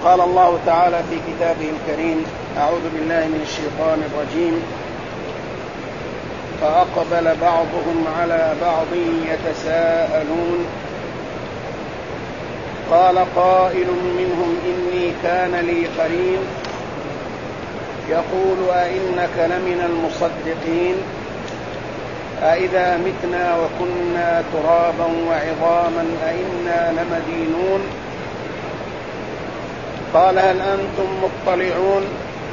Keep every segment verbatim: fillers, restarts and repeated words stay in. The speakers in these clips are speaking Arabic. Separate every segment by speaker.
Speaker 1: قال الله تعالى في كتابه الكريم: أعوذ بالله من الشيطان الرجيم. فأقبل بعضهم على بعض يتساءلون قال قائل منهم إني كان لي قرين يقول أئنك لمن المصدقين أئذا متنا وكنا ترابا وعظاما أئنا لمدينون قال هل أنتم مطلعون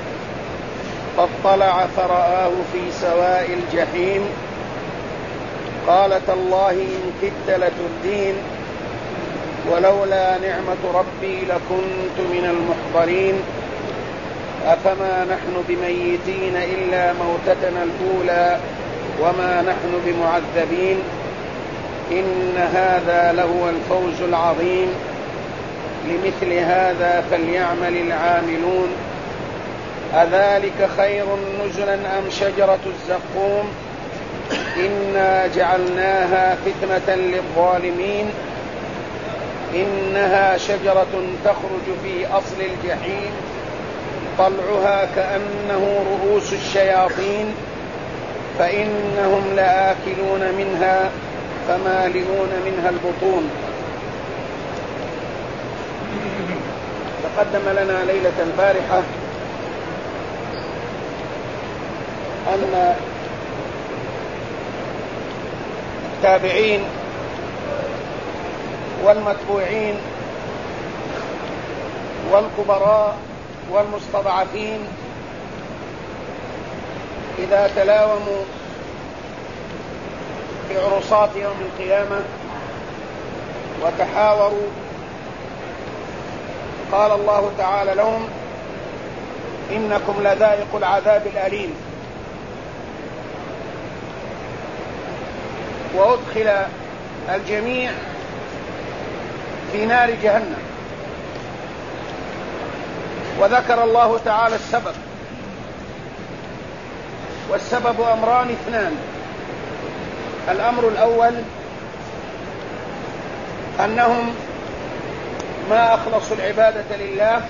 Speaker 1: فاطلع فرآه في سواء الجحيم قال تالله إن كدت لتردين ولولا نعمة ربي لكنت من المحضرين أفما نحن بميتين إلا موتتنا الأولى وما نحن بمعذبين إن هذا لهو الفوز العظيم لمثل هذا فليعمل العاملون أذلك خير نزلا أم شجرة الزقوم إنا جعلناها فتنة للظالمين إنها شجرة تخرج في أصل الجحيم طلعها كأنه رؤوس الشياطين فإنهم لآكلون منها فمالئون منها البطون. تقدم لنا ليلة البارحة أن التابعين والمتبوعين والكبراء والمستضعفين إذا تلاوموا في عرصات يوم القيامة وتحاوروا قال الله تعالى لهم إنكم لذائق العذاب الأليم وأدخل الجميع في نار جهنم. وذكر الله تعالى السبب، والسبب أمران اثنان. الأمر الأول أنهم ما أخلصوا العبادة لله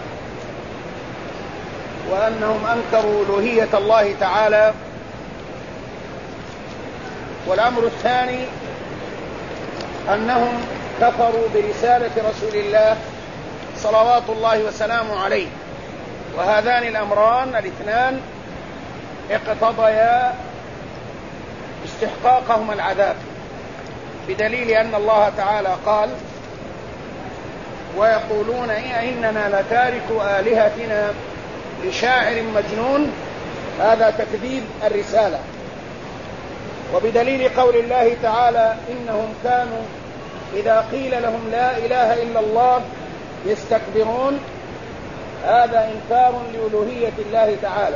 Speaker 1: وأنهم أنكروا ألوهية الله تعالى. والأمر الثاني أنهم كفروا برسالة رسول الله صلوات الله وسلامه عليه. وهذان الأمران الاثنان اقتضيا استحقاقهم العذاب بدليل أن الله تعالى قال ويقولون إننا لتاركو آلهتنا لشاعر مجنون. هذا تكذيب الرسالة. وبدليل قول الله تعالى إنهم كانوا إذا قيل لهم لا إله إلا الله يستكبرون. هذا إنكار لألوهية الله تعالى.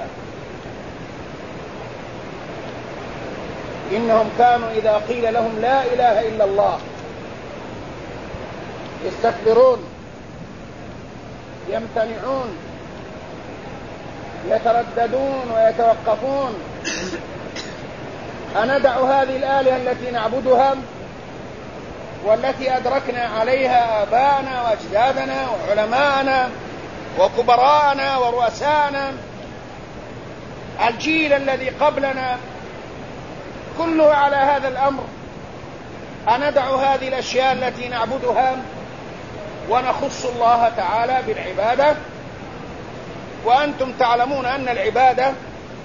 Speaker 1: إنهم كانوا إذا قيل لهم لا إله إلا الله يستكبرون يمتنعون يترددون ويتوقفون. أندع هذه الآلهة التي نعبدها والتي أدركنا عليها آباءنا وأجدادنا وعلماءنا وكبراءنا ورؤساءنا الجيل الذي قبلنا كله على هذا الأمر. أندع هذه الأشياء التي نعبدها ونخص الله تعالى بالعبادة وأنتم تعلمون أن العبادة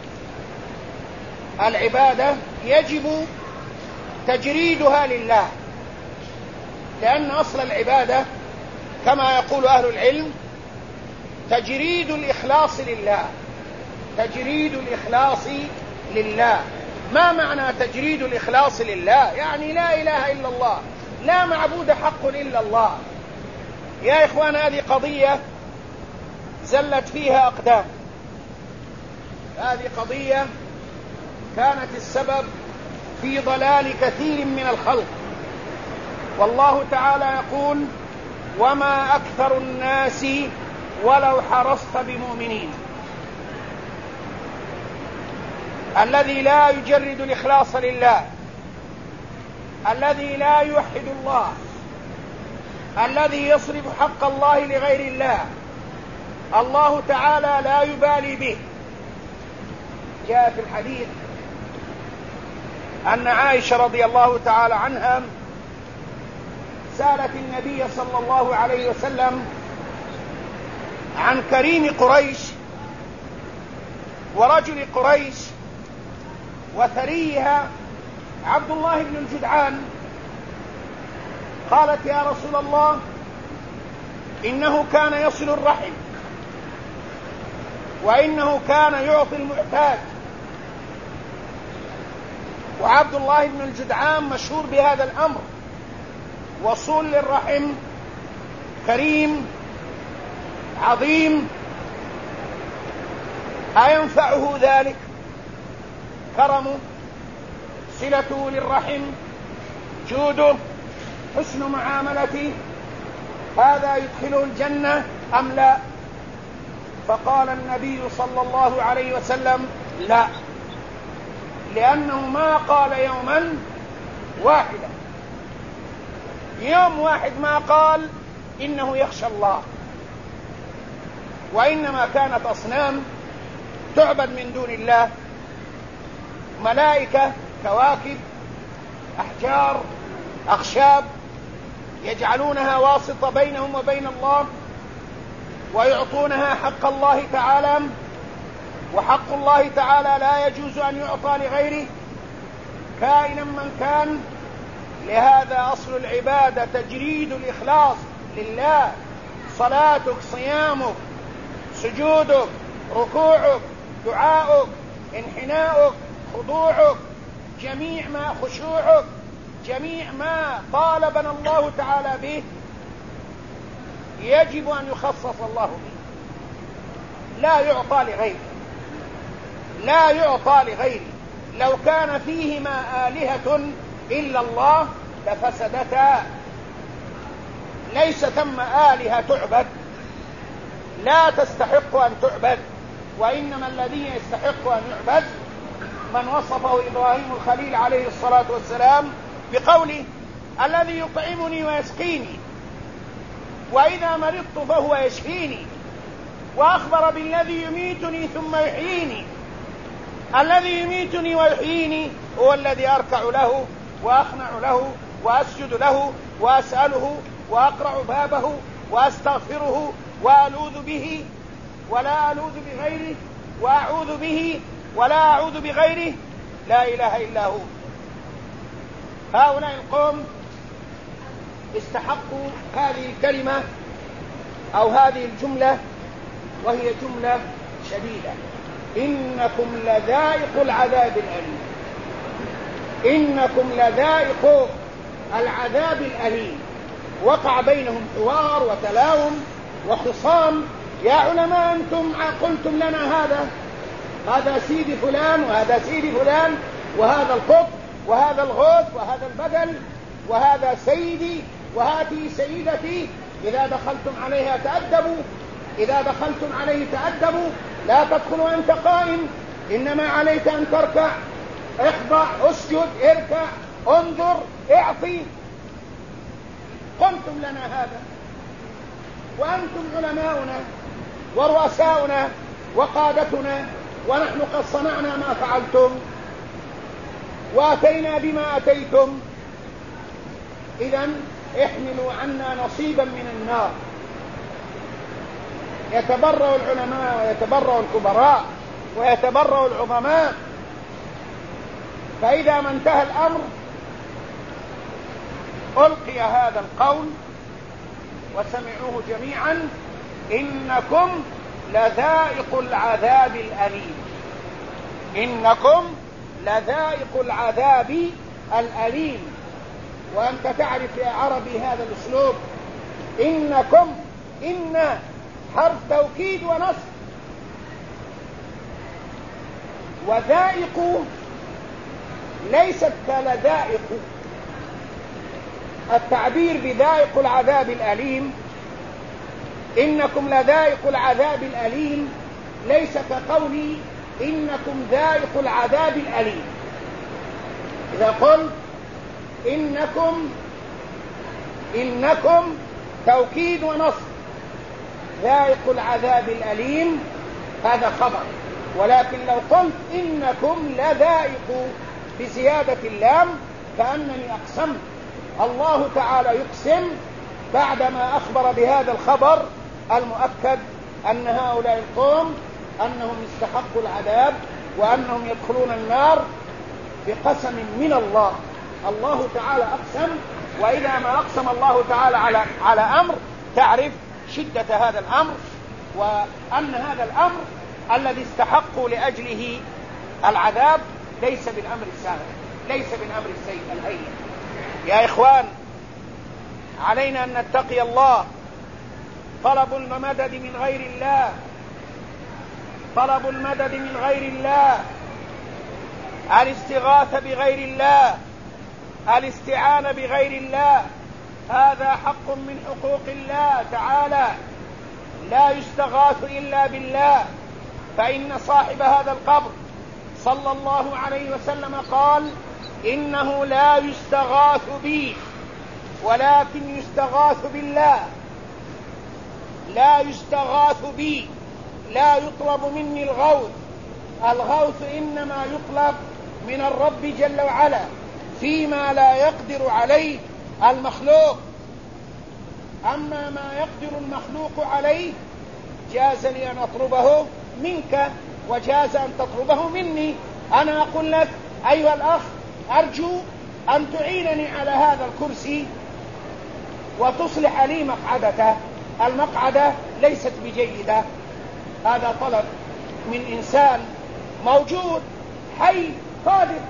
Speaker 1: العبادة يجب تجريدها لله، لأن أصل العبادة كما يقول أهل العلم تجريد الإخلاص لله. تجريد الإخلاص لله. ما معنى تجريد الإخلاص لله؟ يعني لا إله إلا الله، لا معبود حق إلا الله. يا إخوان هذه قضية زلت فيها أقدام. هذه قضية كانت السبب في ضلال كثير من الخلق. والله تعالى يقول وما أكثر الناس ولو حرصت بمؤمنين. الذي لا يجرد الإخلاص لله، الذي لا يوحد الله، الذي يصرف حق الله لغير الله، الله تعالى لا يبالي به. جاء في الحديث أن عائشة رضي الله تعالى عنها سألت النبي صلى الله عليه وسلم عن كريم قريش ورجل قريش وثريها عبد الله بن الجدعان. قالت: يا رسول الله، إنه كان يصل الرحم، وإنه كان يعطي المعتاد، وعبد الله بن الجدعان مشهور بهذا الأمر، وصول للرحم، كريم عظيم، أينفعه ذلك؟ كرمه، صلته للرحم، جوده، حسن معاملته، هذا يدخله الجنة أم لا؟ فقال النبي صلى الله عليه وسلم: لا، لأنه ما قال يوما واحدا، يوم واحد ما قال إنه يخشى الله، وإنما كانت أصنام تعبد من دون الله، ملائكة، كواكب، أحجار، أخشاب، يجعلونها واسطة بينهم وبين الله، ويعطونها حق الله تعالى، وحق الله تعالى لا يجوز أن يعطى لغيره كائنا من كان. لهذا أصل العبادة تجريد الإخلاص لله، صلاتك، صيامك، سجودك، ركوعك، دعاؤك، انحناؤك، خضوعك، جميع ما خشوعك، جميع ما طالبنا الله تعالى به يجب أن يخصص الله به، لا يعطى لغيره، لا يعطى لغيره. لو كان فيهما آلهة إلا الله لفسدتا، ليس ثم آلهة تعبد لا تستحق أن تعبد، وإنما الذي يستحق أن يعبد من وصفه إبراهيم الخليل عليه الصلاة والسلام بقوله: الذي يطعمني ويسقيني، وإذا مرضت فهو يشفيني، وأخبر بالذي يميتني ثم يحييني. الذي يميتني ويحييني هو الذي أركع له وأخنع له وأسجد له وأسأله وأقرع بابه وأستغفره وألوذ به ولا ألوذ بغيره، وأعوذ به ولا أعوذ بغيره، لا إله إلا هو. هؤلاء القوم استحقوا هذه الكلمة أو هذه الجملة، وهي جملة شديدة: إنكم لذائق العذاب الأليم، إنكم لذائق العذاب الأليم. وقع بينهم حوار وتلاوم وخصام: يا علماء، أنتم قلتم لنا هذا، هذا سيدي فلان وهذا سيدي فلان، وهذا القطب وهذا الغوث وهذا البدل وهذا سيدي وهذه سيدتي، إذا دخلتم عليها تأدبوا، إذا دخلتم عليه تأدبوا، لا تدخل وأنت قائم، إنما عليك أن تركع، اخضع، اسجد، اركع، انظر، اعطي. قلتم لنا هذا، وأنتم علماؤنا ورؤساؤنا وقادتنا، ونحن قد صنعنا ما فعلتم وأتينا بما أتيتم، إذن احملوا عنا نصيبا من النار. يتبرأ العلماء ويتبرأ الكبراء ويتبرأ العظماء. فإذا ما انتهى الأمر ألقي هذا القول وسمعوه جميعا: إنكم لذائق العذاب الأليم، إنكم لذائق العذاب الأليم. وأنت تعرف يا عربي هذا الأسلوب: إنكم، إن حرف توكيد ونصب، وذائق ليست كلذائق. التعبير بذائق العذاب الأليم، إنكم لذائق العذاب الأليم، ليس كقولي إنكم ذائق العذاب الأليم. إذا قلت إنكم، إنكم توكيد ونصب، ذائق العذاب الأليم هذا خبر، ولكن لو قلت إنكم لذائقوا بزيادة اللام كأنني أقسمت. الله تعالى يقسم بعدما أخبر بهذا الخبر المؤكد أن هؤلاء القوم أنهم استحقوا العذاب وأنهم يدخلون النار بقسم من الله. الله تعالى أقسم، وإذا ما أقسم الله تعالى على على أمر تعرف شدة هذا الأمر، وأن هذا الأمر الذي استحقوا لأجله العذاب ليس بالأمر السابق، ليس بالأمر السيء الهين. يا إخوان، علينا أن نتقي الله. طلب المدد من غير الله، طلب المدد من غير الله، الاستغاثة بغير الله، الاستعانة بغير الله، هذا حق من حقوق الله تعالى، لا يستغاث إلا بالله. فإن صاحب هذا القبر صلى الله عليه وسلم قال: إنه لا يستغاث بي ولكن يستغاث بالله. لا يستغاث بي، لا يطلب مني الغوث، الغوث إنما يطلب من الرب جل وعلا فيما لا يقدر عليه المخلوق. أما ما يقدر المخلوق عليه جاز لي أن أطلبه منك وجاز أن تطلبه مني. أنا أقول لك أيها الأخ، أرجو أن تعينني على هذا الكرسي وتصلح لي مقعدته، المقعدة ليست بجيدة. هذا طلب من إنسان موجود حي قادر،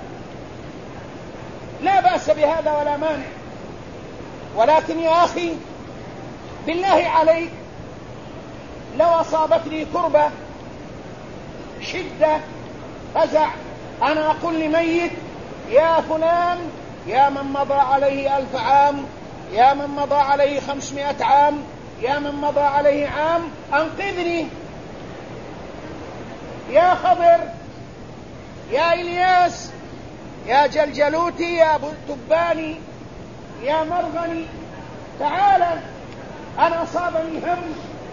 Speaker 1: لا بأس بهذا ولا مانع. ولكن يا أخي بالله عليك، لو أصابتني كربة، شدة، فزع، أنا أقول لميت: يا فلان، يا من مضى عليه ألف عام، يا من مضى عليه خمسمائة عام، يا من مضى عليه عام، أنقذني. يا خضر، يا إلياس، يا جلجلوتي، يا أبو التباني، يا مرغني، تعال، أنا أصابني هم.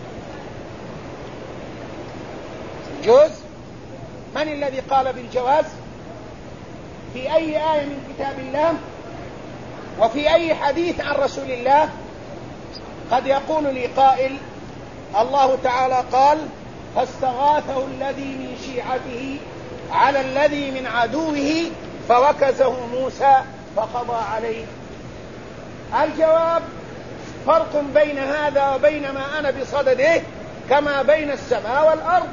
Speaker 1: جوز؟ من الذي قال بالجواز؟ في أي آية من كتاب الله وفي أي حديث عن رسول الله؟ قد يقول لي قائل: الله تعالى قال: فاستغاثه الذي من شيعته على الذي من عدوه فوكزه موسى فقضى عليه. الجواب: فرق بين هذا وبين ما أنا بصدده كما بين السماء والأرض.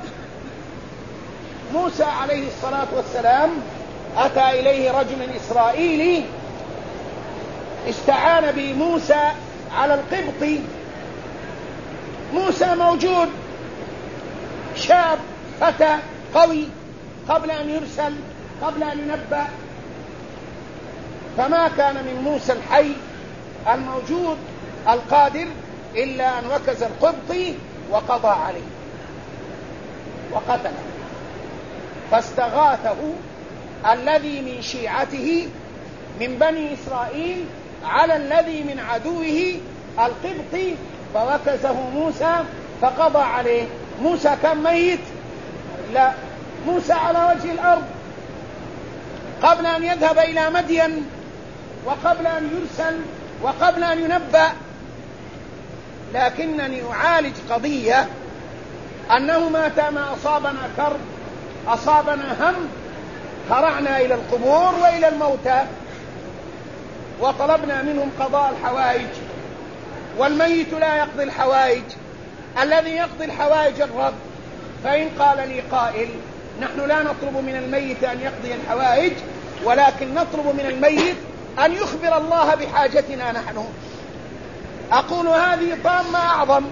Speaker 1: موسى عليه الصلاة والسلام أتى إليه رجل إسرائيلي، استعان بموسى على القبط. موسى موجود، شاب فتى قوي، قبل أن يرسل، قبل أن ينبأ، فما كان من موسى الحي الموجود القادر إلا أن وكز القبطي وقضى عليه وقتله. فاستغاثه الذي من شيعته من بني إسرائيل على الذي من عدوه القبطي فوكزه موسى فقضى عليه. موسى كان ميت؟ لا، موسى على وجه الأرض قبل أن يذهب إلى مدين وقبل أن يرسل وقبل أن ينبأ. لكنني أعالج قضية أنه متى ما أصابنا كرب، أصابنا هم، هرعنا إلى القبور وإلى الموتى وطلبنا منهم قضاء الحوائج، والميت لا يقضي الحوائج، الذي يقضي الحوائج الرب. فإن قال لي قائل: نحن لا نطلب من الميت أن يقضي الحوائج، ولكن نطلب من الميت أن يخبر الله بحاجتنا نحن، أقول هذه طامة أعظم.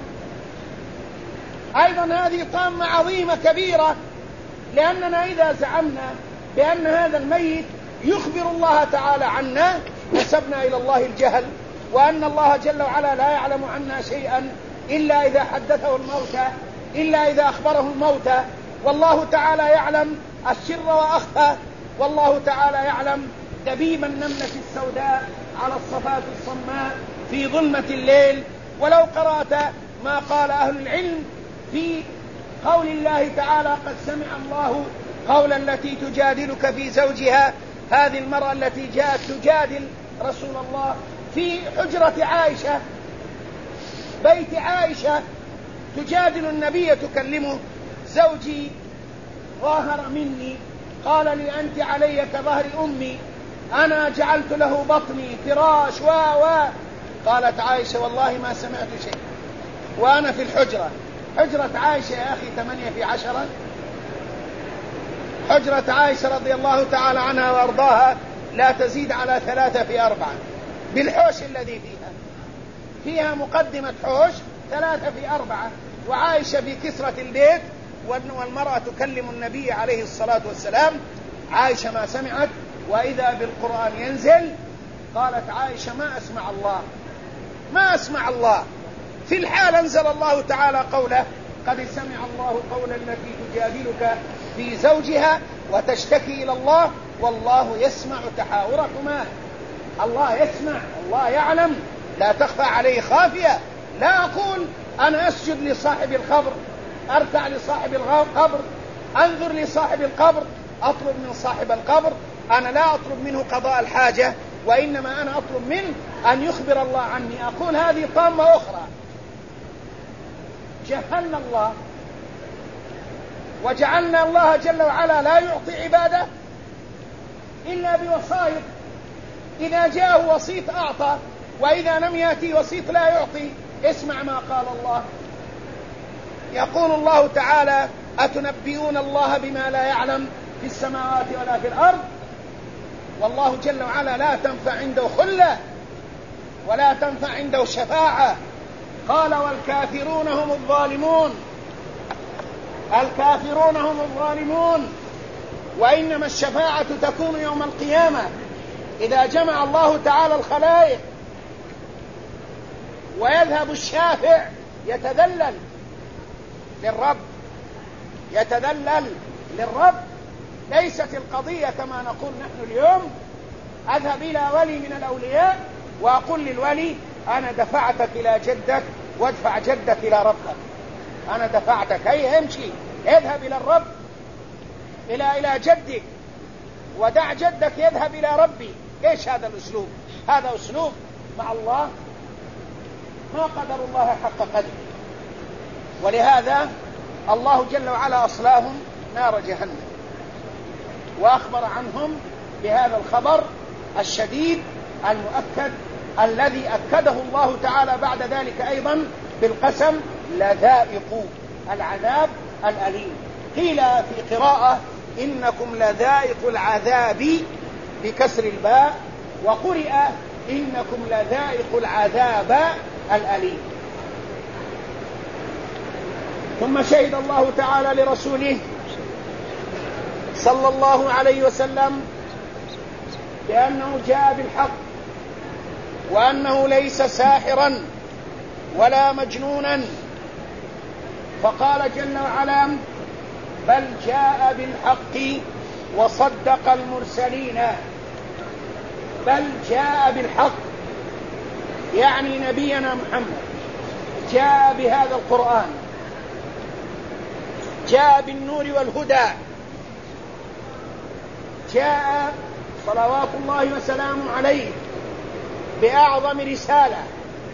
Speaker 1: أيضا هذه طامة عظيمة كبيرة، لأننا إذا زعمنا بأن هذا الميت يخبر الله تعالى عنا نسبنا إلى الله الجهل، وأن الله جل وعلا لا يعلم عنا شيئا إلا إذا حدثه الموتى، إلا إذا أخبره الموتى. والله تعالى يعلم السر وأخفى، والله تعالى يعلم دبيب النملة السوداء على الصفات الصماء في ظلمة الليل. ولو قرأت ما قال أهل العلم في قول الله تعالى قد سمع الله قولا التي تجادلك في زوجها. هذه المرأة التي جاءت تجادل رسول الله في حجرة عائشة، بيت عائشة، تجادل النبي تكلمه: زوجي ظاهر مني، قال لي أنت علي كظهر أمي، أنا جعلت له بطني فراش و و قالت عائشة: والله ما سمعت شيء وأنا في الحجرة. حجرة عائشة يا أخي ثمانية في عشرة. حجرة عائشة رضي الله تعالى عنها وأرضاها لا تزيد على ثلاثة في أربعة بالحوش الذي فيها. فيها مقدمة حوش ثلاثة في أربعة، وعائشة في كسرة البيت، والمرأة تكلم النبي عليه الصلاة والسلام. عائشة ما سمعت، وإذا بالقرآن ينزل قالت عائشة: ما أسمع الله، ما أسمع الله. في الحال أنزل الله تعالى قوله: قد سمع الله قول التي تجادلك في زوجها وتشتكي إلى الله والله يسمع تحاوركما. الله يسمع، الله يعلم، لا تخفى عليه خافية. لا أقول أنا أسجد لصاحب القبر، أركع لصاحب القبر، أنظر لصاحب القبر، أطلب من صاحب القبر. أنا لا أطلب منه قضاء الحاجة، وإنما أنا أطلب منه أن يخبر الله عني. أقول هذه طامة أخرى. جهلنا الله وجعلنا الله جل وعلا لا يعطي عباده إلا بوسائط. إذا جاءه وسيط أعطى، وإذا لم يأتي وسيط لا يعطي. اسمع ما قال الله. يقول الله تعالى: أتنبئون الله بما لا يعلم في السماوات ولا في الأرض. والله جل وعلا لا تنفع عنده خلة ولا تنفع عنده شفاعة. قال: والكافرون هم الظالمون. الكافرون هم الظالمون. وإنما الشفاعة تكون يوم القيامة إذا جمع الله تعالى الخلائق، ويذهب الشافع يتذلل للرب، يتذلل للرب. ليست القضية كما نقول نحن اليوم: أذهب إلى ولي من الأولياء وأقول للولي: أنا دفعتك إلى جدك وادفع جدك إلى ربك. أنا دفعتك، هيا امشي، اذهب إلى الرب، إلى إلى جدك، ودع جدك يذهب إلى ربي. إيش هذا الأسلوب؟ هذا أسلوب مع الله ما قدر الله حق قدره. ولهذا الله جل وعلا أصلاهم نار جهنم، وأخبر عنهم بهذا الخبر الشديد المؤكد الذي أكده الله تعالى بعد ذلك أيضا بالقسم: لذائق العذاب الأليم. قيل في قراءة: إنكم لذائق العذاب بكسر الباء، وقرئ: إنكم لذائق العذاب الأليم. ثم شهد الله تعالى لرسوله صلى الله عليه وسلم بأنه جاء بالحق، وأنه ليس ساحرا ولا مجنونا. فقال جل وعلا: بل جاء بالحق وصدق المرسلين. بل جاء بالحق يعني نبينا محمد جاء بهذا القرآن، جاء بالنور والهدى، جاء صلوات الله وسلامه عليه بأعظم رسالة.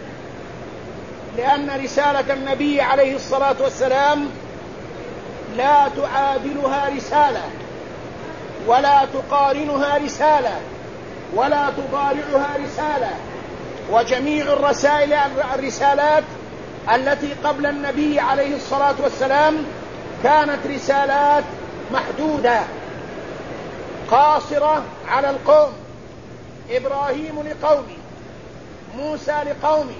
Speaker 1: لأن رسالة النبي عليه الصلاة والسلام لا تعادلها رسالة، ولا تقارنها رسالة، ولا تضارعها رسالة. وجميع الرسائل الرسالات التي قبل النبي عليه الصلاة والسلام كانت رسالات محدودة قاصرة على القوم. إبراهيم لقومه، موسى لقومه،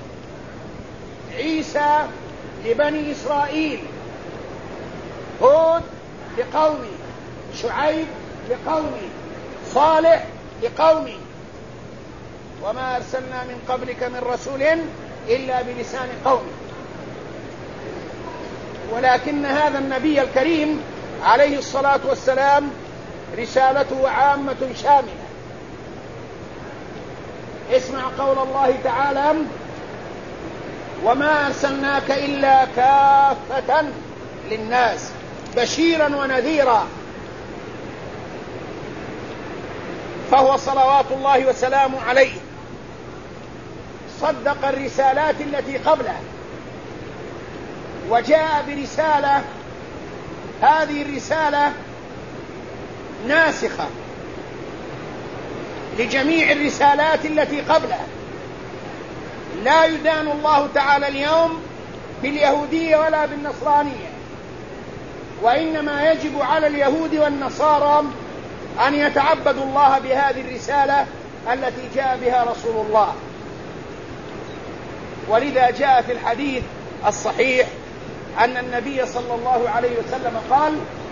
Speaker 1: عيسى لبني إسرائيل، هود لقومه، شعيب لقومه، صالح لقومه. وما أرسلنا من قبلك من رسول إلا بلسان قومه. ولكن هذا النبي الكريم عليه الصلاة والسلام رسالته عامة شاملة. اسمع قول الله تعالى: وما أرسلناك إلا كافة للناس بشيرا ونذيرا. فهو صلوات الله وسلامه عليه صدق الرسالات التي قبله وجاء برسالة، هذه الرسالة ناسخة لجميع الرسالات التي قبله. لا يدان الله تعالى اليوم باليهودية ولا بالنصرانية، وإنما يجب على اليهود والنصارى أن يتعبدوا الله بهذه الرسالة التي جاء بها رسول الله. ولذا جاء في الحديث الصحيح أن النبي صلى الله عليه وسلم قال: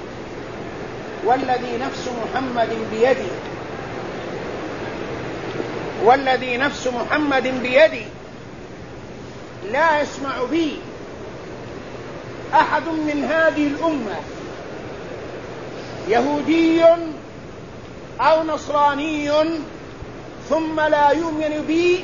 Speaker 1: والذي نفس محمد بيدي والذي نفس محمد بيدي لا يسمع بي أحد من هذه الأمة يهودي أو نصراني ثم لا يؤمن بي.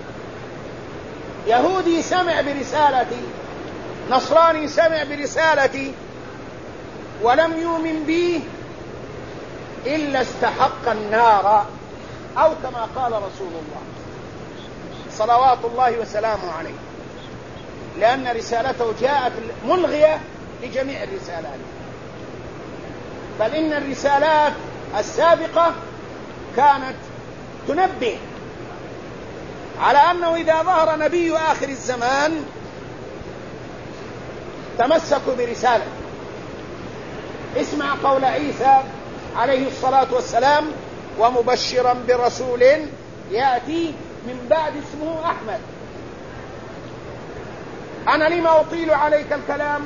Speaker 1: يهودي سمع برسالتي، نصراني سمع برسالتي ولم يؤمن بي إلا استحق النار، أو كما قال رسول الله صلوات الله وسلامه عليه، لأن رسالته جاءت ملغية لجميع الرسالات. بل إن الرسالات السابقة كانت تنبه على أنه إذا ظهر نبي آخر الزمان تمسكوا برسالة. اسمع قول عيسى عليه الصلاة والسلام: ومبشرا برسول يأتي من بعد اسمه أحمد. أنا لما أطيل عليك الكلام؟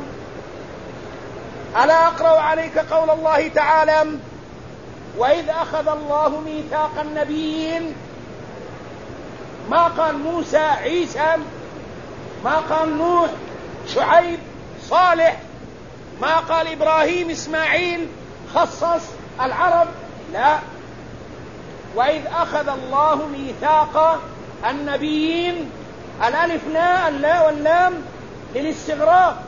Speaker 1: ألا أقرأ عليك قول الله تعالى: وإذ أخذ الله ميثاق النبيين. ما قال موسى عيسى، ما قال نوح شعيب صالح، ما قال إبراهيم إسماعيل، خصص العرب، لا. وإذ أخذ الله ميثاق النبيين، الألف لا اللا واللام للاستغراق.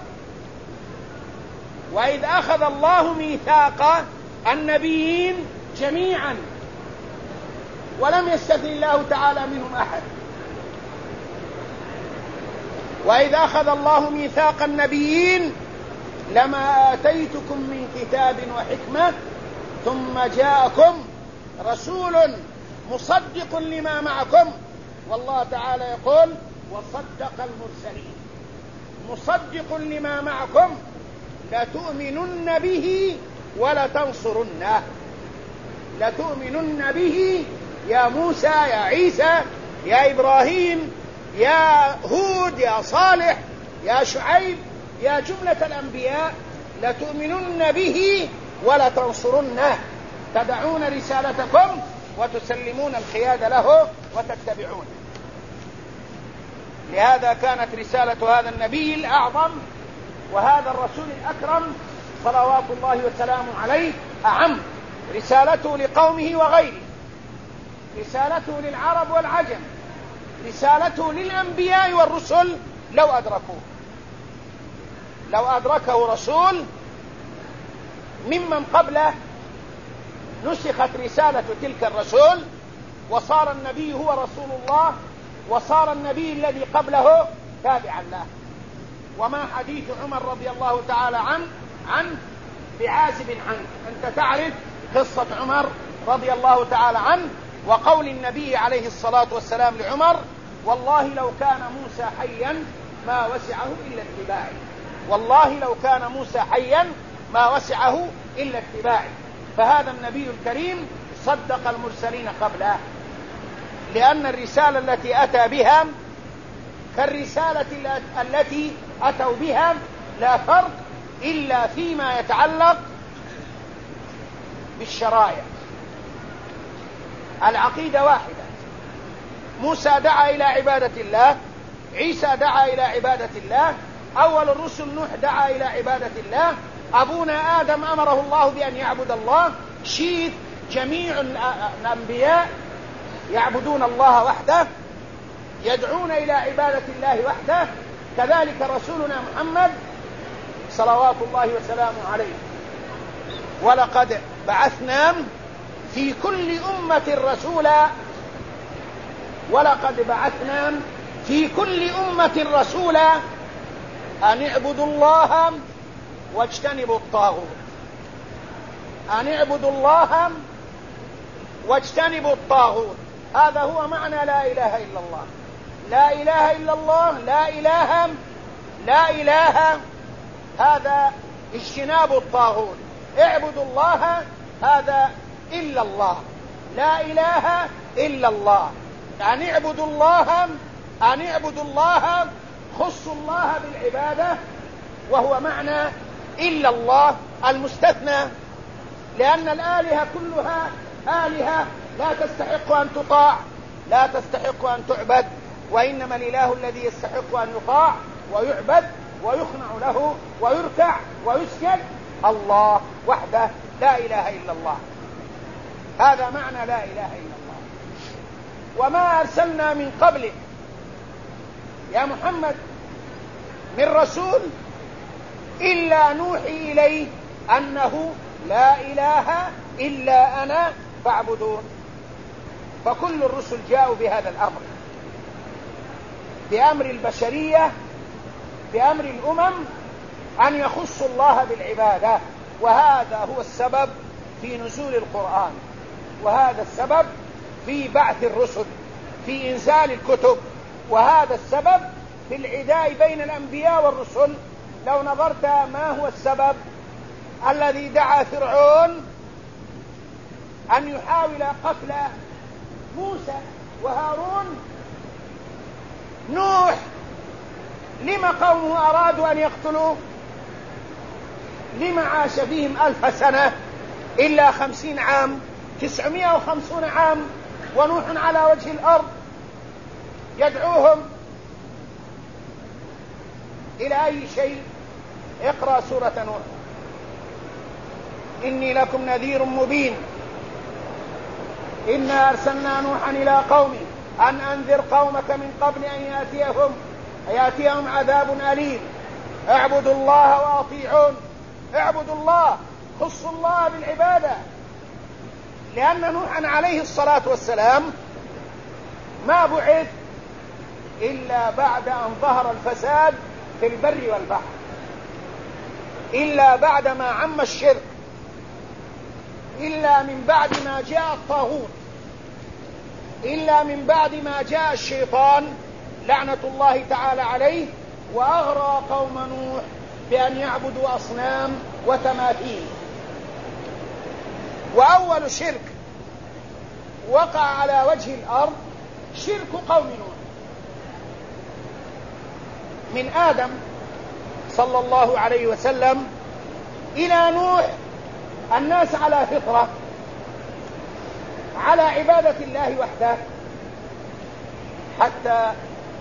Speaker 1: وإذ أخذ الله ميثاق النبيين جميعا، ولم يستثن الله تعالى منهم أحد. وإذ أخذ الله ميثاق النبيين لما آتيتكم من كتاب وحكمة ثم جاءكم رسول مصدق لما معكم. والله تعالى يقول: وصدق المرسلين. مصدق لما معكم لتؤمنن به ولتنصرنه. لتؤمنن به يا موسى، يا عيسى، يا إبراهيم، يا هود، يا صالح، يا شعيب، يا جملة الأنبياء، لتؤمنن به ولتنصرنه. تدعون رسالتكم وتسلمون القيادة له وتتبعونه. لهذا كانت رسالة هذا النبي الأعظم وهذا الرسول الأكرم صلوات الله وسلامه عليه أعم. رسالته لقومه وغيره، رسالته للعرب والعجم، رسالته للأنبياء والرسل لو أدركوه. لو أدركه رسول ممن قبله نسخت رسالة تلك الرسول وصار النبي هو رسول الله، وصار النبي الذي قبله تابعا له. وما حديث عمر رضي الله تعالى عنه عنه بعازب عنه. أنت تعرف قصة عمر رضي الله تعالى عنه، وقول النبي عليه الصلاة والسلام لعمر: والله لو كان موسى حيا ما وسعه إلا اتباعي. والله لو كان موسى حيا ما وسعه إلا اتباعي. فهذا النبي الكريم صدق المرسلين قبله، لأن الرسالة التي أتى بها كالرسالة التي أتوا بها لا فرق إلا فيما يتعلق بالشرائع. العقيدة واحدة. موسى دعا إلى عبادة الله، عيسى دعا إلى عبادة الله، أول الرسل نوح دعا إلى عبادة الله، أبونا آدم أمره الله بأن يعبد الله، شيث جميع الأنبياء يعبدون الله وحده، يدعون إلى عبادة الله وحده، كذلك رسولنا محمد صلوات الله وسلامه عليه. ولقد بعثنا في كل أمة رسولا ولقد بعثنا في كل أمة رسولا أن اعبدوا الله واجتنبوا الطاغوت. أن اعبدوا الله واجتنبوا الطاغوت، هذا هو معنى لا إله إلا الله. لا إله إلا الله، لا إله لا إله هذا اجتناب الطاغوت. اعبدوا الله هذا إلا الله، لا إله إلا الله. أن اعبدوا الله أن اعبدوا الله خصوا الله بالعبادة، وهو معنى إلا الله المستثنى، لأن الآلهة كلها آلهة لا تستحق أن تطاع، لا تستحق أن تعبد، وإنما الإله الذي يستحق أن يطاع ويعبد ويخنع له ويركع ويسجد الله وحده، لا إله إلا الله. هذا معنى لا إله إلا الله. وما أرسلنا من قبلك يا محمد من رسول إلا نوحي إليه أنه لا إله إلا أنا فاعبدون. فكل الرسل جاءوا بهذا الأمر، بأمر البشرية، بأمر الأمم، أن يخصوا الله بالعبادة. وهذا هو السبب في نزول القرآن، وهذا السبب في بعث الرسل، في إنزال الكتب، وهذا السبب في العداء بين الأنبياء والرسل. لو نظرت ما هو السبب الذي دعا فرعون أن يحاول قتل موسى وهارون، نوح لما قومه أرادوا أن يقتلوه؟ لما عاش فيهم ألف سنة إلا خمسين عام، تسعمائة وخمسين عام، ونوح على وجه الأرض يدعوهم إلى أي شيء؟ اقرأ سورة نوح. إني لكم نذير مبين إنا أرسلنا نوحا إلى قومه أن أنذر قومك من قبل أن يأتيهم يأتيهم عذاب أليم. اعبدوا الله وأطيعون. اعبدوا الله، خصوا الله بالعبادة، لأن نوحا عليه الصلاة والسلام ما بعث إلا بعد أن ظهر الفساد في البر والبحر، إلا بعد ما عم الشرك، إلا من بعد ما جاء الطاغوت، إلا من بعد ما جاء الشيطان لعنة الله تعالى عليه وأغرى قوم نوح بأن يعبدوا أصنام وتماثيل. وأول شرك وقع على وجه الأرض شرك قوم نوح، من آدم صلى الله عليه وسلم إلى نوح الناس على فطرة، على عبادة الله وحده، حتى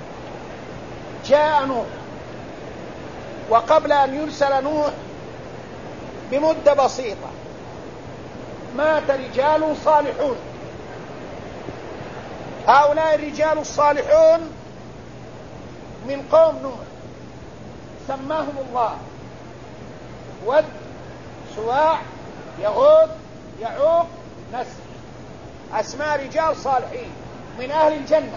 Speaker 1: جاء نوح. وقبل أن يرسل نوح بمدة بسيطة مات رجال صالحون. هؤلاء الرجال الصالحون من قوم نوح سماهم الله ود، سواع، يغوث، يعوق، نسر، أسماء رجال صالحين من أهل الجنة،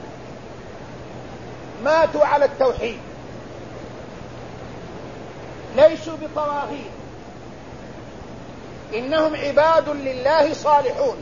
Speaker 1: ماتوا على التوحيد، ليسوا بطواغيت، إنهم عباد لله صالحون.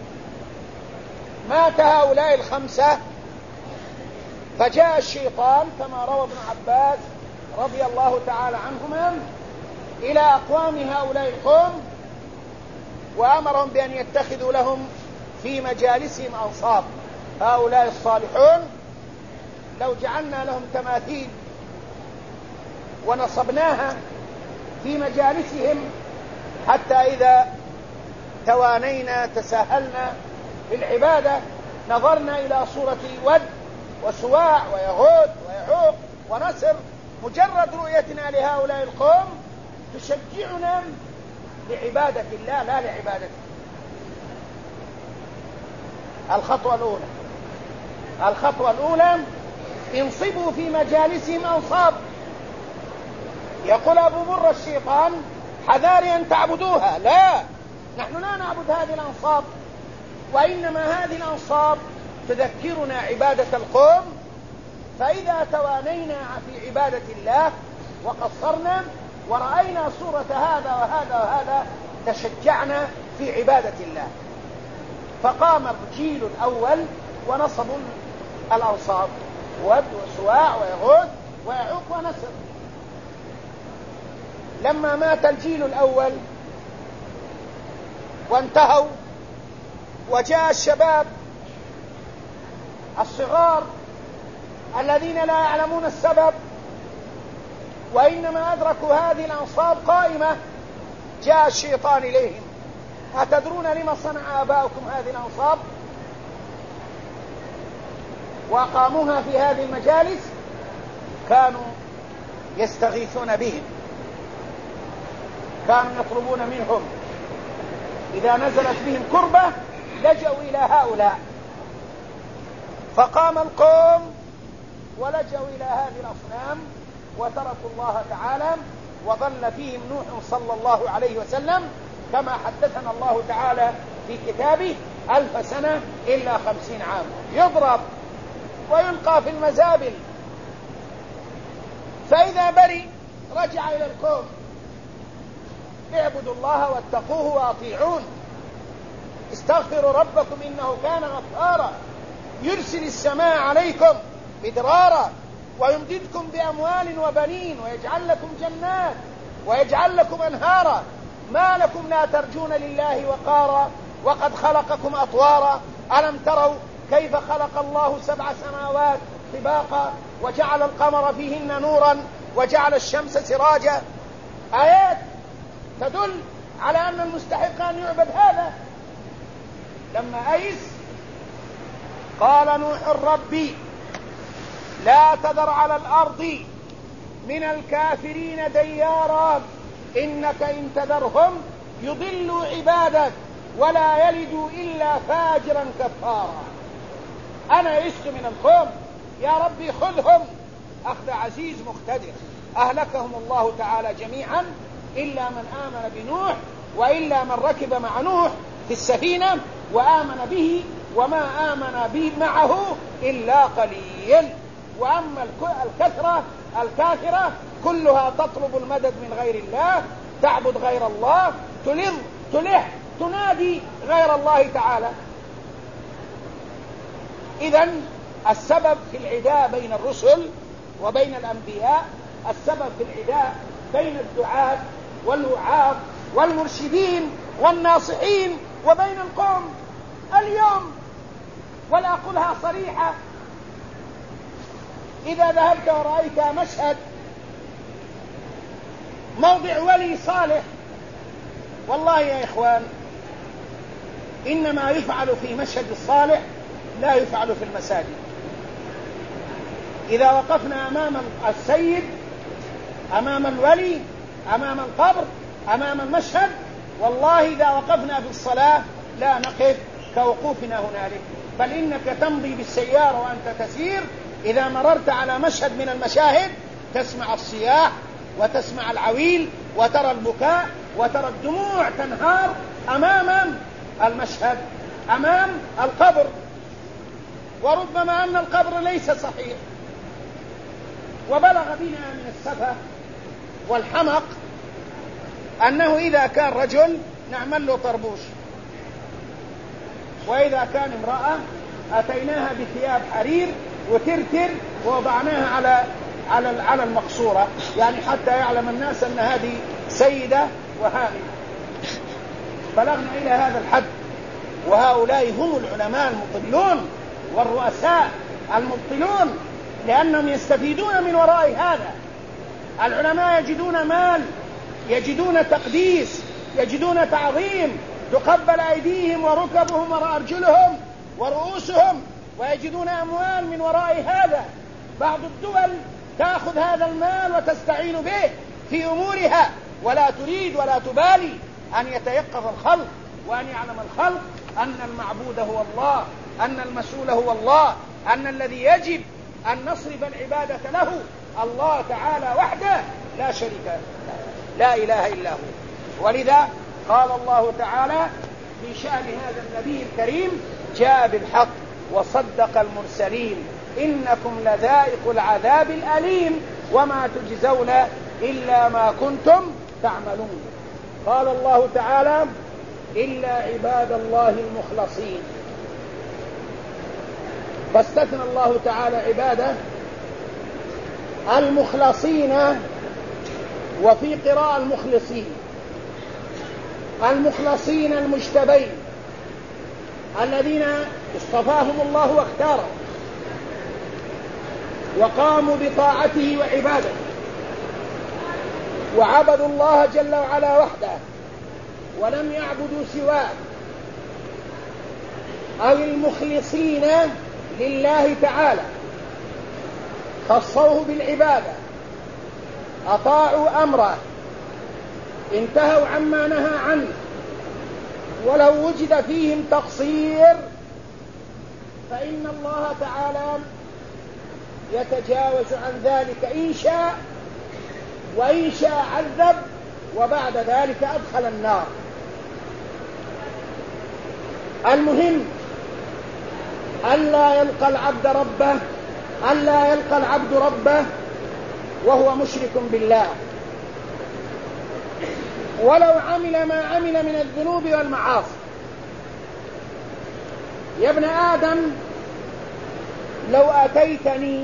Speaker 1: مات هؤلاء الخمسة، فجاء الشيطان كما روى ابن عباس رضي الله تعالى عنهما إلى أقوام هؤلاء القوم وأمرهم بأن يتخذوا لهم في مجالسهم أنصاب. هؤلاء الصالحون لو جعلنا لهم تماثيل ونصبناها في مجالسهم حتى إذا توانينا تساهلنا بالعبادة نظرنا إلى صورة ود وسواع ويغوث ويعوق ونسر، مجرد رؤيتنا لهؤلاء القوم تشجعنا لعبادة الله لا لعبادته. الخطوة الأولى الخطوة الأولى انصبوا في مجالسهم أنصاب. يقول أبو مر الشيطان حذاري أن تعبدوها. لا، نحن لا نعبد هذه الأنصاب، وإنما هذه الأنصاب تذكرنا عبادة القوم، فإذا توانينا في عبادة الله وقصرنا ورأينا صورة هذا وهذا وهذا تشجعنا في عبادة الله. فقام الجيل الأول ونصبوا الأنصاب، ود وسواع ويغوث ويعوق ونسر. لما مات الجيل الأول وانتهوا وجاء الشباب الصغار الذين لا يعلمون السبب وإنما أدركوا هذه الأنصاب قائمة، جاء الشيطان إليهم: أتدرون لما صنع آباؤكم هذه الأنصاب؟ وقاموها في هذه المجالس كانوا يستغيثون بهم، كانوا يطلبون منهم إذا نزلت بهم كربة لجأوا إلى هؤلاء. فقام القوم ولجأوا إلى هذه الأصنام وتركوا الله تعالى، وظل فيهم نوح صلى الله عليه وسلم كما حدثنا الله تعالى في كتابه: ألف سنة إلا خمسين عام، يضرب ويلقى في المزابل. فإذا برئ رجع إلى القوم: اعبدوا الله واتقوه وأطيعون، استغفروا ربكم إنه كان غفارا، يرسل السماء عليكم مدرارا ويمددكم بأموال وبنين ويجعل لكم جنات ويجعل لكم أنهارا، ما لكم لا ترجون لله وقارا وقد خلقكم أطوارا، ألم تروا كيف خلق الله سبع سماوات طباقا وجعل القمر فيهن نورا وجعل الشمس سراجا. آيات تدل على أن المستحق أن يعبد هذا. لما أيس قال نوح: ربي لا تذر على الأرض من الكافرين ديارا إنك إن تذرهم يضلوا عبادك ولا يلدوا إلا فاجرا كفارا. أنا يئست من القوم، يا ربي خذهم أخذ عزيز مقتدر. أهلكهم الله تعالى جميعا إلا من آمن بنوح، وإلا من ركب مع نوح في السفينة وآمن به، وما آمن به معه إلا قليل. وأما الكثرة الكافرة كلها تطلب المدد من غير الله، تعبد غير الله، تلظ تلح تنادي غير الله تعالى. إذن السبب في العداء بين الرسل وبين الأنبياء، السبب في العداء بين الدعاة والوعاظ والمرشدين والناصحين وبين القوم اليوم. ولا أقولها صريحة، إذا ذهبت ورأيت مشهد موضع ولي صالح، والله يا إخوان إنما يفعل في مشهد الصالح لا يفعل في المساجد. إذا وقفنا أمام السيد، أمام الولي، أمام القبر، أمام المشهد، والله إذا وقفنا في الصلاة لا نقف كوقوفنا هنالك، بل إنك تمضي بالسيارة وأنت تسير، إذا مررت على مشهد من المشاهد تسمع الصياح وتسمع العويل وترى البكاء وترى الدموع تنهار أمام المشهد، أمام القبر. وربما أن القبر ليس صحيح. وبلغ بنا من السفة والحمق أنه إذا كان رجل نعمل له طربوش، وإذا كان امرأة أتيناها بثياب حرير وترتر ووضعناها على على على المقصورة، يعني حتى يعلم الناس أن هذه سيدة وهاملة. بلغنا إلى هذا الحد. وهؤلاء هم العلماء المضلون والرؤساء المبطلون، لأنهم يستفيدون من وراء هذا. العلماء يجدون مال، يجدون تقديس، يجدون تعظيم، تقبل أيديهم وركبهم وأرجلهم ورؤوسهم، ويجدون أموال من وراء هذا. بعض الدول تأخذ هذا المال وتستعين به في أمورها، ولا تريد ولا تبالي أن يتيقظ الخلق وأن يعلم الخلق أن المعبود هو الله، أن المسؤول هو الله، أن الذي يجب أن نصرف العبادة له الله تعالى وحده لا شريك له، لا إله إلا هو. ولذا قال الله تعالى في شأن هذا النبي الكريم: جاء بالحق وصدق المرسلين إنكم لذائق العذاب الأليم وما تجزون إلا ما كنتم تعملون. قال الله تعالى: إلا عباد الله المخلصين، فاستثنى الله تعالى عباده المخلصين، وفي قراءة المخلصين، المخلصين المجتبين الذين اصطفاهم الله واختارهم وقاموا بطاعته وعبادته وعبدوا الله جل وعلا وحده ولم يعبدوا سواه، أو المخلصين لله تعالى خصوه بالعبادة، أطاعوا أمره، انتهوا عما نهى عنه، ولو وجد فيهم تقصير فإن الله تعالى يتجاوز عن ذلك إن شاء، وإن شاء عذب وبعد ذلك أدخل النار. المهم ألا يلقى العبد ربه ألا يلقى العبد ربه وهو مشرك بالله، ولو عمل ما عمل من الذنوب والمعاصي. يا ابن آدم لو أتيتني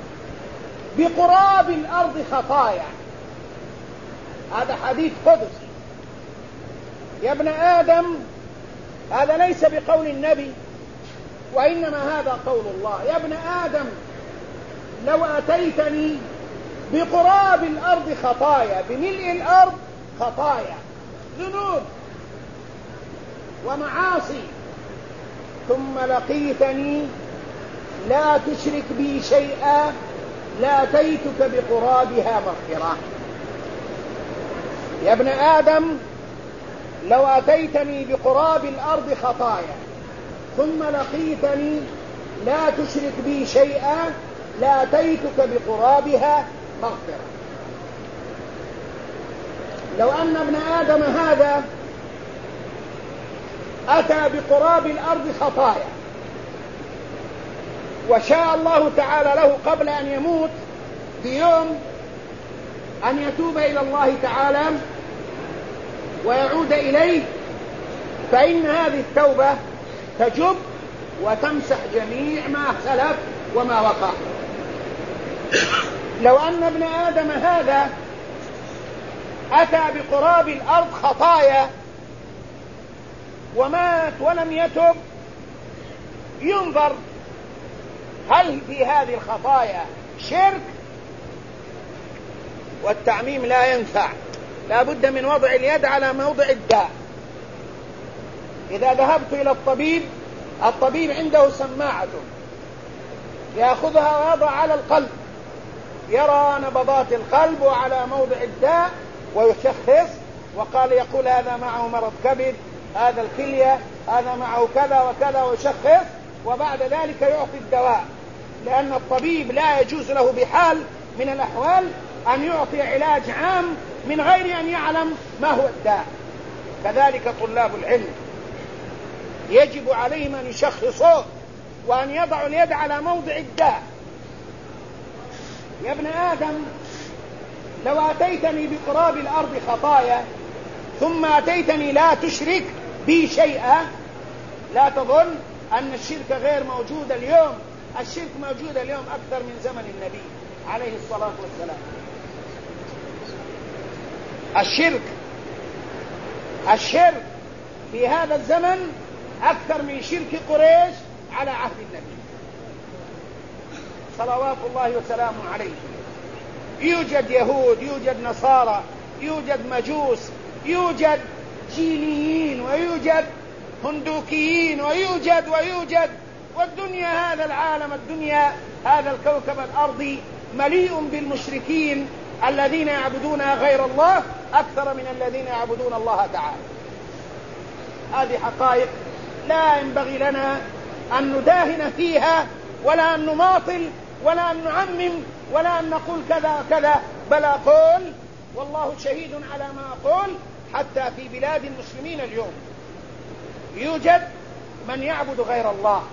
Speaker 1: بقراب الأرض خطايا، هذا حديث قدسي. يا ابن آدم، هذا ليس بقول النبي وإنما هذا قول الله. يا ابن آدم لو أتيتني بقراب الأرض خطايا، بملء الأرض خطايا، ذنوب ومعاصي، ثم لقيتني لا تشرك بي شيئا لأتيتك بقرابها مغفرة. يا ابن آدم لو أتيتني بقراب الأرض خطايا ثم لقيتني لا تشرك بي شيئا لأتيتك بقرابها مغفرة. لو أن ابن آدم هذا أتى بقراب الأرض خطايا وشاء الله تعالى له قبل أن يموت بيوم أن يتوب إلى الله تعالى ويعود إليه، فإن هذه التوبة تجب وتمسح جميع ما سلف وما وقع. لو أن ابن آدم هذا أتى بقراب الأرض خطايا ومات ولم يتب، ينظر هل في هذه الخطايا شرك، والتعميم لا ينفع، لا بد من وضع اليد على موضع الداء. إذا ذهبت إلى الطبيب، الطبيب عنده سماعة يأخذها ويضع على القلب، يرى نبضات القلب وعلى موضع الداء ويشخص، وقال يقول هذا معه مرض كبد، هذا الكلية، هذا معه كذا وكذا، ويشخص، وبعد ذلك يعطي الدواء، لأن الطبيب لا يجوز له بحال من الأحوال أن يعطي علاج عام من غير أن يعلم ما هو الداء. كذلك طلاب العلم يجب عليهم أن يشخصوه وأن يضعوا اليد على موضع الداء. يا ابن آدم لو أتيتني بقراب الأرض خطايا ثم أتيتني لا تشرك بي شيئا، لا تظن أن الشرك غير موجود اليوم، الشرك موجود اليوم أكثر من زمن النبي عليه الصلاة والسلام. الشرك الشرك في هذا الزمن أكثر من شرك قريش على عهد النبي صلوات الله وسلامه عليه. يوجد يهود، يوجد نصارى، يوجد مجوس، يوجد جينيين، ويوجد هندوكيين، ويوجد ويوجد والدنيا، هذا العالم، الدنيا، هذا الكوكب الأرضي مليء بالمشركين الذين يعبدون غير الله أكثر من الذين يعبدون الله تعالى. هذه حقائق لا ينبغي لنا أن نداهن فيها ولا أن نماطل ولا أن نعمم ولا أن نقول كذا وكذا، بل أقول والله شهيد على ما أقول حتى في بلاد المسلمين اليوم يوجد من يعبد غير الله،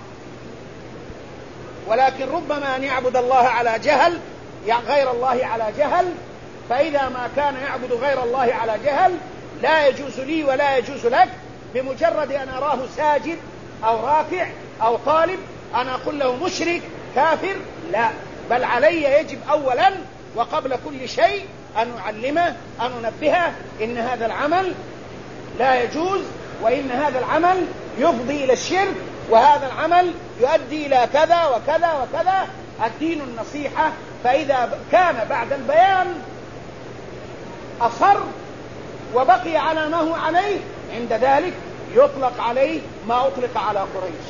Speaker 1: ولكن ربما أن يعبد الله على جهل، غير الله على جهل، فإذا ما كان يعبد غير الله على جهل لا يجوز لي ولا يجوز لك بمجرد أن أراه ساجد أو راكع أو طالب أنا أقول له مشرك كافر، لا، بل علي يجب أولا وقبل كل شيء أن أعلمه، أن أنبهه إن هذا العمل لا يجوز، وإن هذا العمل يفضي إلى الشرك، وهذا العمل يؤدي إلى كذا وكذا وكذا. الدين النصيحة، فإذا كان بعد البيان أصر وبقي على ما هو عليه عند ذلك يطلق عليه ما أطلق على قريش،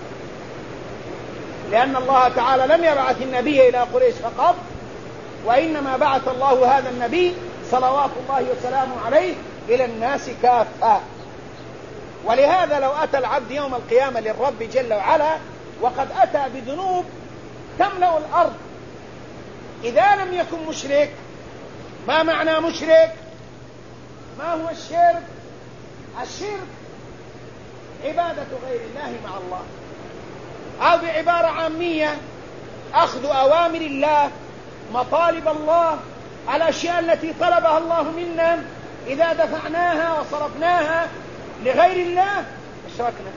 Speaker 1: لأن الله تعالى لم يبعث النبي إلى قريش فقط، وإنما بعث الله هذا النبي صلوات الله وسلامه عليه إلى الناس كافة. ولهذا لو أتى العبد يوم القيامة للرب جل وعلا وقد أتى بذنوب تملأ الأرض، إذا لم يكن مشرك، ما معنى مشرك؟ ما هو الشرك؟ الشرك عبادة غير الله مع الله، أو بعبارة عامية أخذ أوامر الله، مطالب الله، الأشياء التي طلبها الله منا إذا دفعناها وصرفناها لغير الله أشركنا.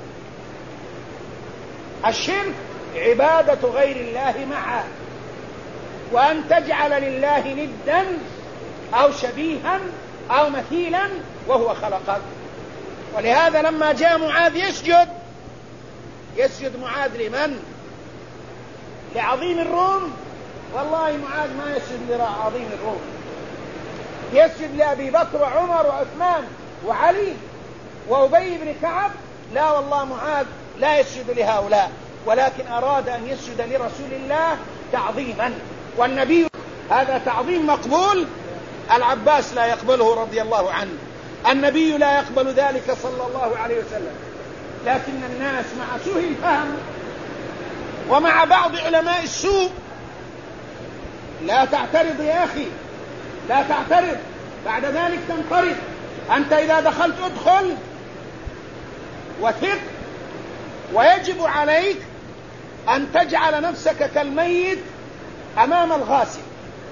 Speaker 1: الشرك عبادة غير الله معه، وأن تجعل لله ندا أو شبيها أو مثيلا وهو خلقك. ولهذا لما جاء معاذ يسجد يسجد معاذ لمن؟ لعظيم الروم؟ والله معاذ ما يسجد لعظيم الروم، يسجد لأبي بكر وعمر وعثمان وعلي وأبي بن كعب. لا والله معاذ لا يسجد لهؤلاء، ولكن أراد أن يسجد لرسول الله تعظيما، والنبي هذا تعظيم مقبول. العباس لا يقبله رضي الله عنه، النبي لا يقبل ذلك صلى الله عليه وسلم، لكن الناس مع سوء الفهم ومع بعض علماء السوء. لا تعترض يا أخي، لا تعترض، بعد ذلك تنطرد. أنت إذا دخلت ادخل وثق، ويجب عليك أن تجعل نفسك كالميت أمام الغاسل.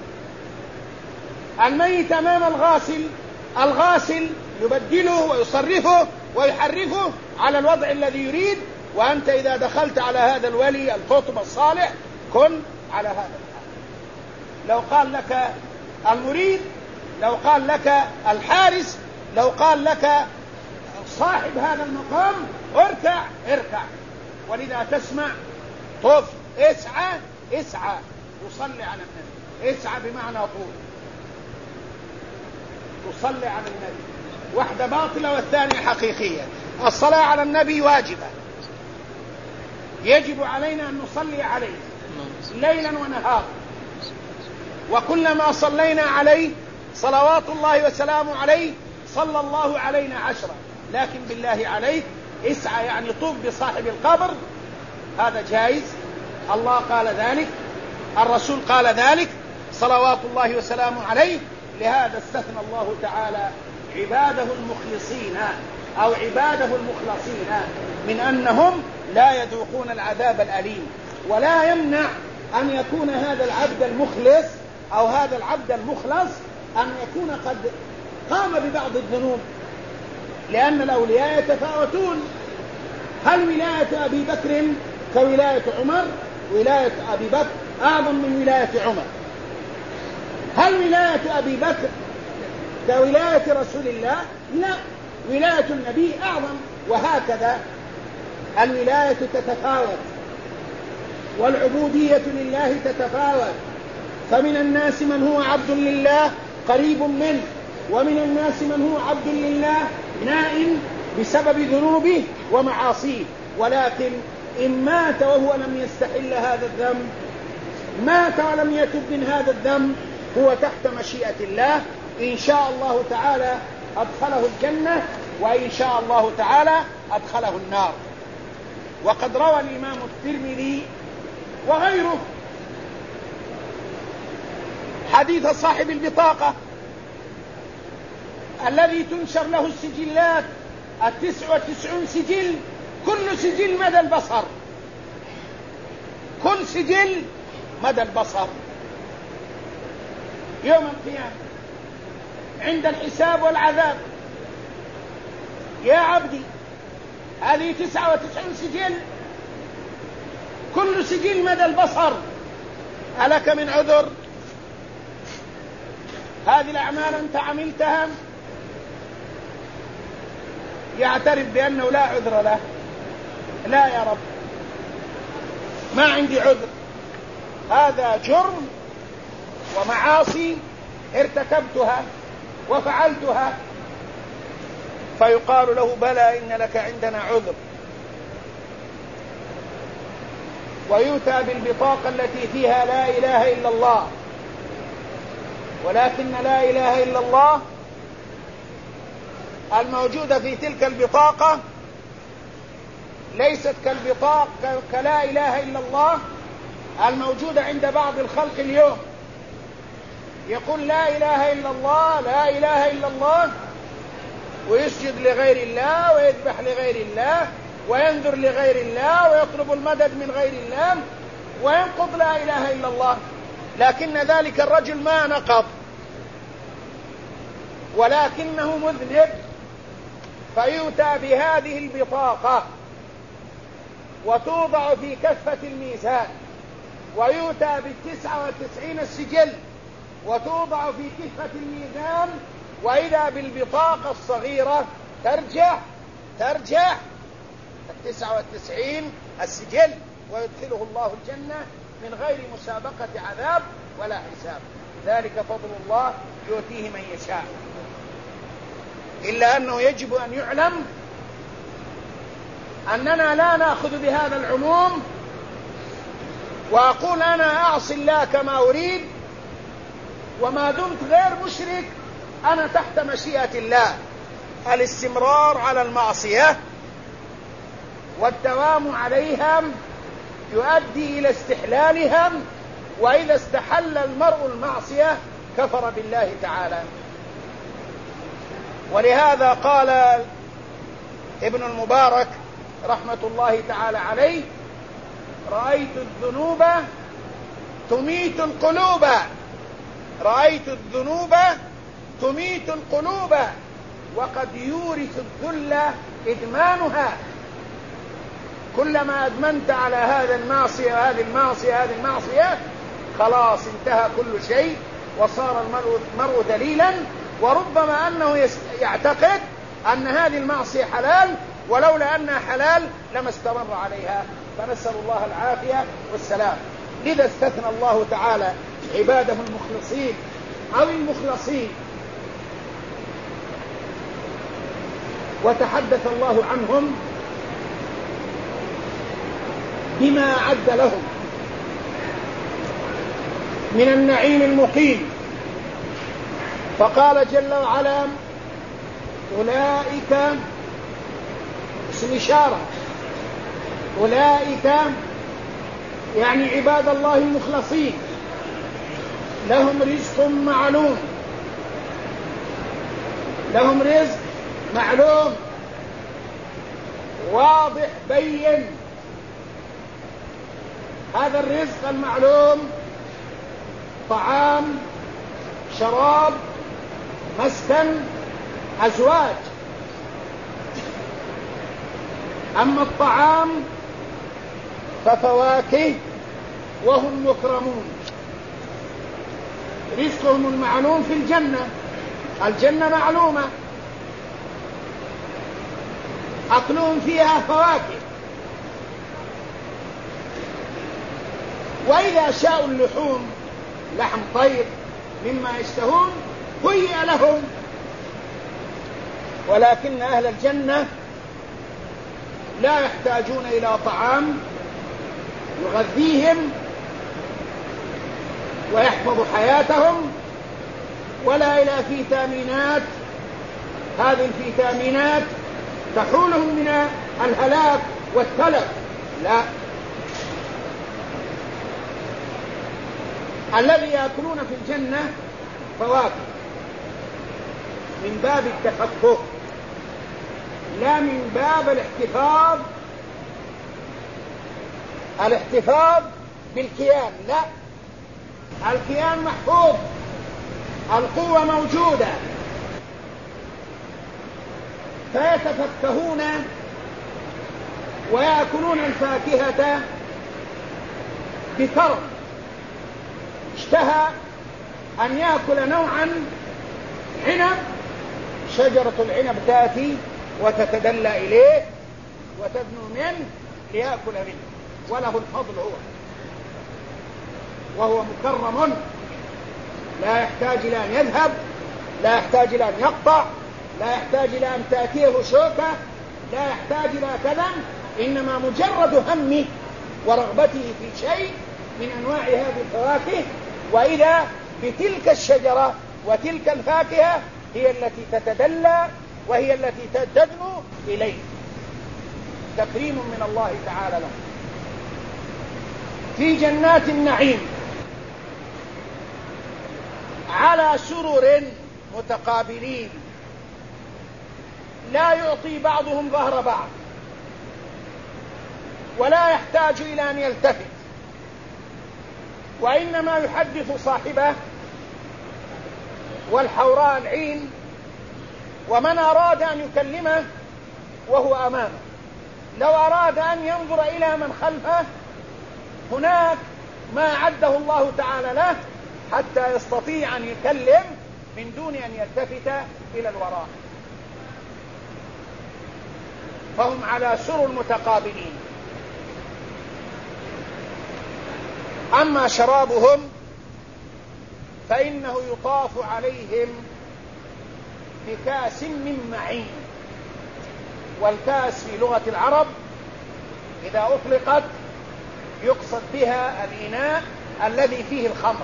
Speaker 1: الميت أمام الغاسل، الغاسل يبدله ويصرفه ويحرفه على الوضع الذي يريد، وأنت إذا دخلت على هذا الولي القطب الصالح كن على هذا الحال. لو قال لك المريد، لو قال لك الحارس، لو قال لك صاحب هذا المقام اركع اركع. ولذا تسمع طف، اسعى اسعى، وصلي على النبي. اسعى بمعنى طول، تصلي على النبي، واحدة باطلة والثانية حقيقية. الصلاة على النبي واجبة، يجب علينا أن نصلي عليه ليلا ونهارا، وكلما صلينا عليه صلوات الله وسلامه عليه صلى الله علينا عشرة. لكن بالله عليك اسعى يعني طوب بصاحب القبر، هذا جائز، الله قال ذلك، الرسول قال ذلك صلوات الله وسلامه عليه. لهذا استثنى الله تعالى عباده المخلصين أو عباده المخلصين من أنهم لا يذوقون العذاب الأليم. ولا يمنع أن يكون هذا العبد المخلص أو هذا العبد المخلص أن يكون قد قام ببعض الذنوب، لأن الأولياء يتفاوتون. هل ولاية أبي بكر كولاية عمر؟ ولاية أبي بكر أعظم من ولاية عمر. هل ولاية أبي بكر كولاية رسول الله؟ لا، ولاية النبي أعظم. وهكذا الولاية تتفاوت، والعبودية لله تتفاوت. فمن الناس من هو عبد لله قريب منه، ومن الناس من هو عبد لله نائم بسبب ذنوبه ومعاصيه. ولكن إن مات وهو لم يستحل هذا الذنب، مات ولم يتب من هذا الذنب، هو تحت مشيئة الله. إن شاء الله تعالى أدخله الجنة، وإن شاء الله تعالى أدخله النار. وقد روى الإمام الترمذي وغيره حديث صاحب البطاقة الذي تنشر له السجلات التسع وتسعون سجل، كل سجل مدى البصر، كل سجل مدى البصر. يوم القيامة عند الحساب والعذاب: يا عبدي هذه تسعة وتسعون سجل، كل سجل مدى البصر، ألك من عذر؟ هذه الأعمال أنت عملتها؟ يعترف بأنه لا عذر له. لا يا رب، ما عندي عذر، هذا جرم ومعاصي ارتكبتها وفعلتها. فيقال له: بلى، إن لك عندنا عذر. ويؤتى بالبطاقة التي فيها لا إله إلا الله، ولكن لا إله إلا الله الموجودة في تلك البطاقة ليست كالبطاقة كلا إله إلا الله الموجودة عند بعض الخلق اليوم. يقول لا إله إلا الله، لا إله إلا الله، ويسجد لغير الله ويذبح لغير الله وينذر لغير الله ويطلب المدد من غير الله وينقض لا إله إلا الله، لكن ذلك الرجل ما نقض ولكنه مذنب. فيؤتى بهذه البطاقة وتوضع في كفة الميزان، ويؤتى بالتسعة وتسعين السجل وتوضع في كفة الميزان، وإذا بالبطاقة الصغيرة ترجع ترجع التسعة والتسعين السجل، ويدخله الله الجنة من غير مسابقة عذاب ولا حساب. ذلك فضل الله يؤتيه من يشاء. إلا أنه يجب أن يعلم أننا لا نأخذ بهذا العموم وأقول أنا أعصي الله كما أريد، وما دمت غير مشرك أنا تحت مشيئة الله. الاستمرار على المعصية والدوام عليها يؤدي إلى استحلالها، وإذا استحل المرء المعصية كفر بالله تعالى. ولهذا قال ابن المبارك رحمة الله تعالى عليه: رأيت الذنوب تميت القلوب، رأيت الذنوب تميت القلوب، وقد يورث الذل إدمانها. كلما أدمنت على هذا المعصية هذه المعصية هذه المعصية خلاص انتهى كل شيء، وصار المرء, المرء ذليلا، وربما أنه يعتقد أن هذه المعصية حلال، ولولا أنها حلال لما استمر عليها. فنسأل الله العافية والسلام. لذا استثنى الله تعالى عباده المخلصين أو المخلصين، وتحدث الله عنهم بما أعد لهم من النعيم المقيم. فقال جل وعلا: أولئك، اسم إشارة، أولئك يعني عباد الله المخلصين لهم رزق معلوم، لهم رزق معلوم واضح بين. هذا الرزق المعلوم طعام، شراب، مسكن، أزواج. أما الطعام ففواكه وهم مكرمون، رزقهم المعلوم في الجنة، الجنة معلومة، أكلهم فيها فواكه. وإذا شاءوا اللحوم لحم طير مما يشتهون هيئ لهم. ولكن أهل الجنة لا يحتاجون إلى طعام يغذيهم ويحفظ حياتهم، ولا إلى فيتامينات، هذه الفيتامينات تحولهم من الهلاك والتلف. لا، الذي يأكلون في الجنة فواكه من باب التفكه لا من باب الاحتفاظ الاحتفاظ بالكيان، لا، الكيان محفوظ، القوة موجودة، فيتفكهون ويأكلون الفاكهة بكرم. اشتهى أن يأكل نوعا عنب، شجرة العنب تأتي وتتدلى إليه وتدنو منه ليأكل منه، وله الفضل هو، وهو مكرم، لا يحتاج إلى أن يذهب، لا يحتاج إلى أن يقطع، لا يحتاج إلى أن تأتيه شوكة، لا يحتاج إلى كذا، إنما مجرد همه ورغبته في شيء من أنواع هذه الفواكه، وإذا بتلك الشجرة وتلك الفاكهة هي التي تتدلى وهي التي تدنو إليه. تكريم من الله تعالى له. في جنات النعيم على سرر متقابلين لا يعطي بعضهم ظهر بعض ولا يحتاج إلى أن يلتفت، وإنما يحدث صاحبه والحوراء العين ومن أراد أن يكلمه وهو أمامه. لو أراد أن ينظر إلى من خلفه هناك ما أعده الله تعالى له حتى يستطيع أن يكلم من دون أن يلتفت إلى الوراء. فهم على سرر متقابلين. أما شرابهم فإنه يطاف عليهم بكاس من معين، والكاس في لغة العرب إذا أطلقت يقصد بها الإناء الذي فيه الخمر،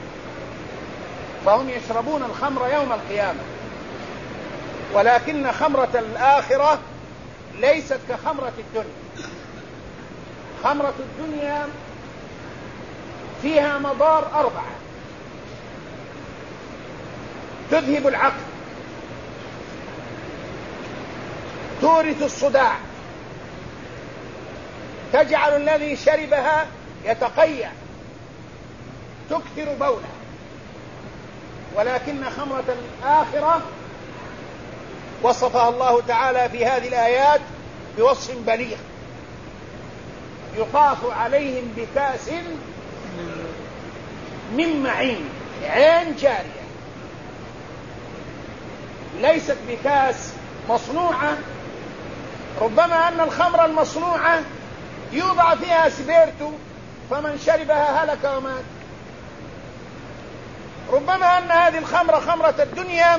Speaker 1: فهم يشربون الخمر يوم القيامة، ولكن خمرة الآخرة ليست كخمرة الدنيا. خمرة الدنيا فيها مضار أربعة: تذهب العقل، تورث الصداع، تجعل الذي شربها يتقيأ، تكثر بوله. ولكن خمرة الآخرة وصفها الله تعالى في هذه الآيات بوصف بليغ: يطاف عليهم بكأس من معين، عين جارية، ليست بكأس مصنوعة. ربما أن الخمر المصنوعة يوضع فيها سبيرتو فمن شربها هلك ومات. ربما أن هذه الخمرة خمرة الدنيا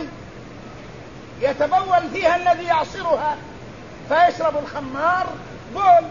Speaker 1: يتبول فيها الذي يعصرها فيشرب الخمار بول،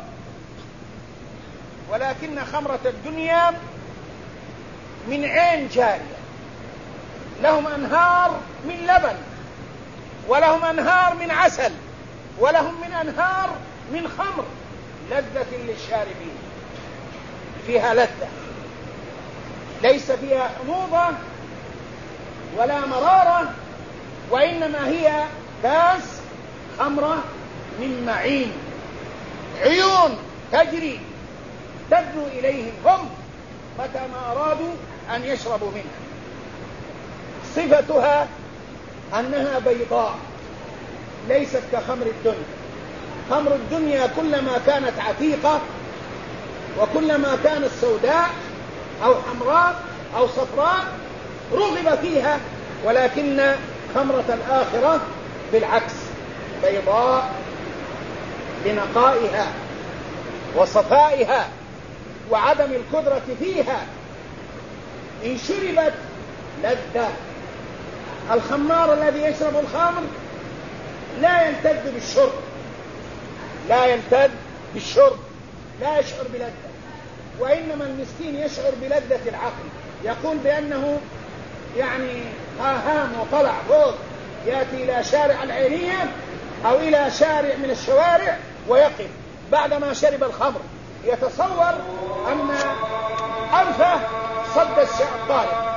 Speaker 1: ولكن خمرة الدنيا من عين جارية، لهم أنهار من لبن، ولهم أنهار من عسل، ولهم من أنهار من خمر لذة للشاربين. فيها لذة، ليس فيها حموضة ولا مرارة، وإنما هي كاس خمرة من معين، عيون تجري تدنو إليهم هم متى ما أرادوا أن يشربوا منها. صفتها أنها بيضاء ليست كخمر الدنيا. خمر الدنيا كلما كانت عتيقة وكلما كانت سوداء أو حمراء أو صفراء رغب فيها، ولكن خمرة الآخرة بالعكس بيضاء لنقائها وصفائها وعدم الكدرة فيها. إن شربت لذة. الخمار الذي يشرب الخمر لا يلتذ بالشرب، لا يلتذ بالشرب، لا يشعر بلذة، وإنما المسكين يشعر بلذة العقل، يقول بأنه يعني هام وطلع فوق، يأتي إلى شارع العينية أو إلى شارع من الشوارع ويقف بعدما شرب الخمر، يتصور أن أنفه صد الطارق